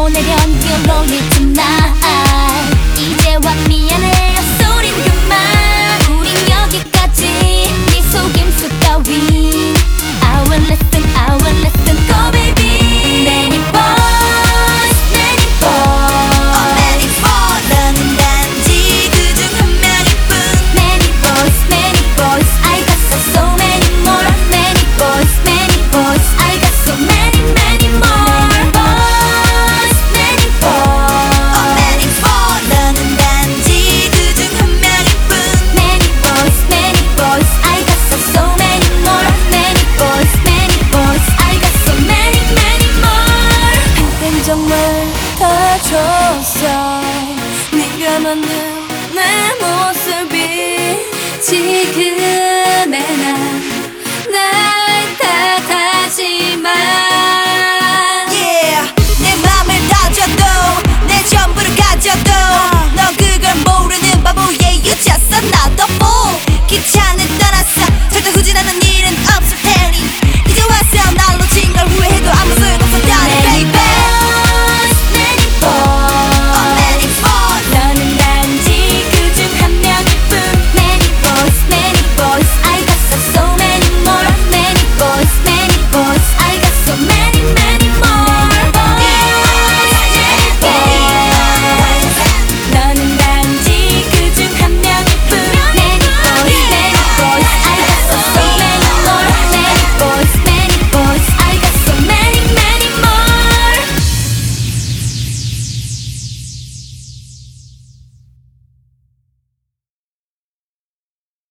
보내련 뛰어놀리지만 이제와 미안해 소린 그만. 우린 여기까지 네 속임수 따윈 I will listen, I will listen, go baby. Many boys, many boys, many boys. 너는 단지 그중 한 명일뿐. many boys, many boys, I got so many more. Many boys, many boys, I got so many, many more. Boys, many boys, many boys. 너는 단지 그중 한 명일뿐. many boys, many boys, I got so many more. Many boys, many boys, I got so many, many more. 한땐 정말 다 줬어. 네가 만든 내 모습이 지금